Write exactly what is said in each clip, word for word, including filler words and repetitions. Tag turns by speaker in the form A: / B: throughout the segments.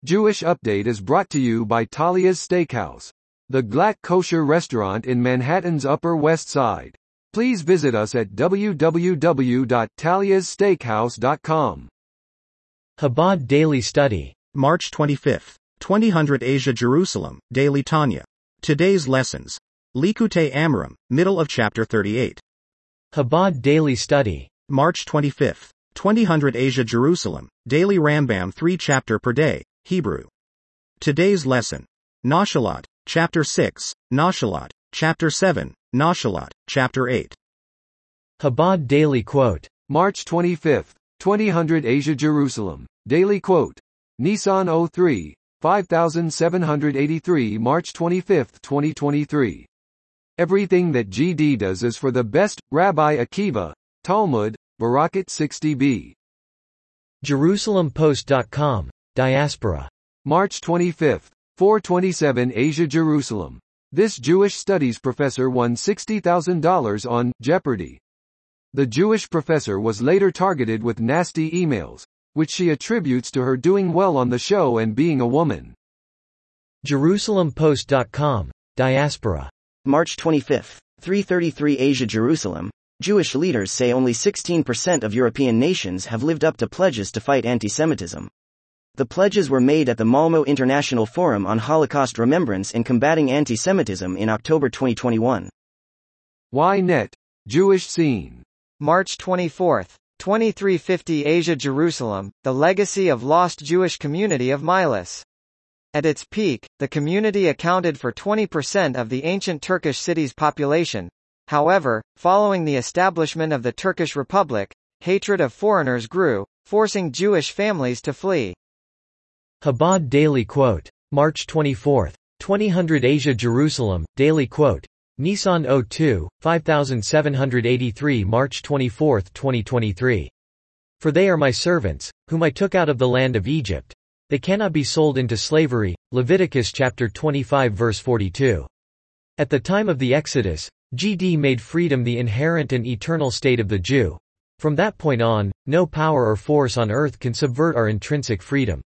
A: Jewish Update is brought to you by Talia's Steakhouse, the Glatt kosher restaurant in Manhattan's Upper West Side. Please visit us at w w w dot talias steakhouse dot com.
B: Chabad Daily Study.
C: March twenty-fifth. twenty hundred Asia Jerusalem, Daily Tanya. Today's lessons. Likutei Amarim, middle of chapter thirty-eight.
B: Chabad Daily Study.
C: March twenty-fifth. twenty hundred Asia Jerusalem, Daily Rambam three chapter per day, Hebrew. Today's lesson. Noshalat, chapter six, Noshalat, chapter seven, Noshalat, chapter eight.
B: Chabad Daily Quote.
A: March twenty-fifth. twenty hundred Asia Jerusalem, Daily Quote. Nisan oh three, five thousand seven hundred eighty-three March twenty-fifth, twenty twenty-three. Everything that G D does is for the best. Rabbi Akiva, Talmud, Barakat sixty b.
B: Jerusalem Post dot com, Diaspora.
A: March twenty-fifth. four twenty-seven Asia Jerusalem. This Jewish studies professor won sixty thousand dollars on Jeopardy! The Jewish professor was later targeted with nasty emails, which she attributes to her doing well on the show and being a woman.
B: Jerusalem Post dot com, Diaspora.
D: March twenty-fifth. three thirty-three Asia Jerusalem. Jewish leaders say only sixteen percent of European nations have lived up to pledges to fight anti-Semitism. The pledges were made at the Malmo International Forum on Holocaust Remembrance and Combating Anti-Semitism in October twenty twenty-one.
A: Ynet, Jewish Scene.
E: March twenty-fourth. twenty-three fifty Asia Jerusalem, the legacy of lost Jewish community of Milas. At its peak, the community accounted for twenty percent of the ancient Turkish city's population. However, following the establishment of the Turkish Republic, hatred of foreigners grew, forcing Jewish families to flee.
B: Chabad Daily Quote. March twenty-fourth. twenty hundred Asia Jerusalem, Daily Quote. Nisan oh two, five thousand seven hundred eighty-three March twenty-fourth, twenty twenty-three. For they are my servants, whom I took out of the land of Egypt. They cannot be sold into slavery. Leviticus chapter twenty-five verse forty-two. At the time of the Exodus, G D made freedom the inherent and eternal state of the Jew. From that point on, no power or force on earth can subvert our intrinsic freedom.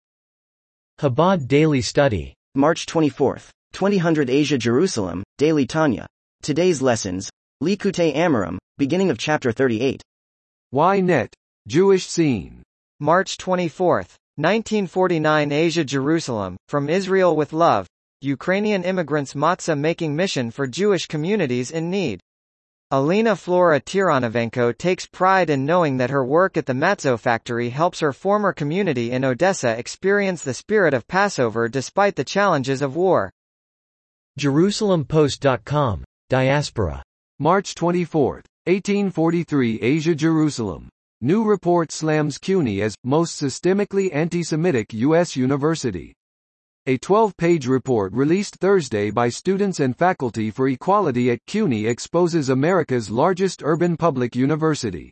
B: Chabad Daily Study.
D: March twenty-fourth. twenty hundred Asia Jerusalem, Daily Tanya. Today's lessons. Likutei Amarim, beginning of chapter thirty-eight.
A: Ynet, Jewish Scene.
E: March twenty-fourth. nineteen forty-nine Asia Jerusalem, From Israel with Love. Ukrainian immigrants' matzah-making mission for Jewish communities in need. Alina Flora Tiranovenko takes pride in knowing that her work at the matzo factory helps her former community in Odessa experience the spirit of Passover despite the challenges of war.
B: Jerusalem Post dot com, Diaspora.
A: March twenty-fourth. eighteen forty-three Asia Jerusalem. New report slams CUNY as most systemically anti-Semitic U S university. A twelve-page report released Thursday by students and faculty for equality at CUNY exposes America's largest urban public university.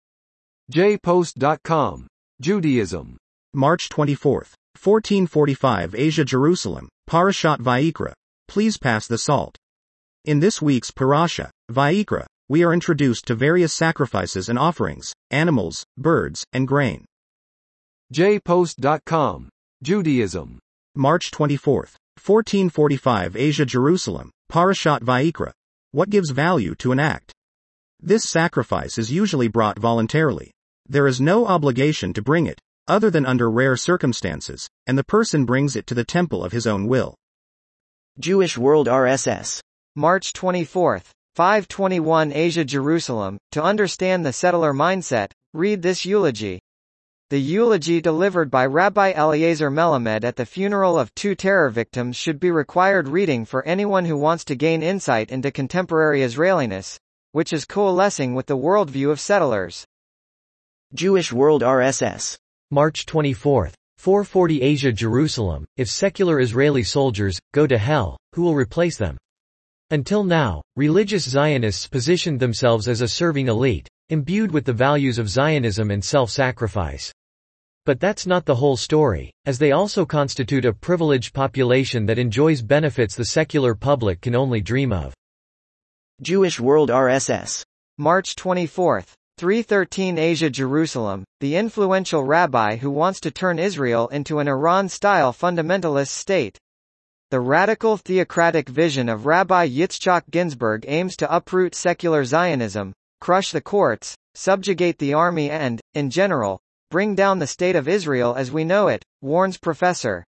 A: J Post dot com, Judaism.
C: March twenty-fourth. fourteen forty-five Asia Jerusalem, Parashat Vayikra. Please pass the salt. In this week's Parasha, Vayikra, we are introduced to various sacrifices and offerings, animals, birds, and grain.
A: J Post dot com, Judaism.
C: March twenty-fourth. fourteen forty-five Asia Jerusalem, Parashat Vayikra. What gives value to an act? This sacrifice is usually brought voluntarily. There is no obligation to bring it, other than under rare circumstances, and the person brings it to the temple of his own will.
D: Jewish World R S S.
E: March twenty-fourth. five twenty-one Asia Jerusalem. To understand the settler mindset, read this eulogy. The eulogy delivered by Rabbi Eliezer Melamed at the funeral of two terror victims should be required reading for anyone who wants to gain insight into contemporary Israeliness, which is coalescing with the worldview of settlers.
D: Jewish World R S S.
B: March twenty-fourth. four forty Asia Jerusalem. If secular Israeli soldiers go to hell, who will replace them? Until now, religious Zionists positioned themselves as a serving elite, imbued with the values of Zionism and self-sacrifice. But that's not the whole story, as they also constitute a privileged population that enjoys benefits the secular public can only dream of.
D: Jewish World R S S.
E: March twenty-fourth. three thirteen Asia Jerusalem, the influential rabbi who wants to turn Israel into an Iran-style fundamentalist state. The radical theocratic vision of Rabbi Yitzchak Ginsburg aims to uproot secular Zionism, crush the courts, subjugate the army and, in general, bring down the state of Israel as we know it, warns Professor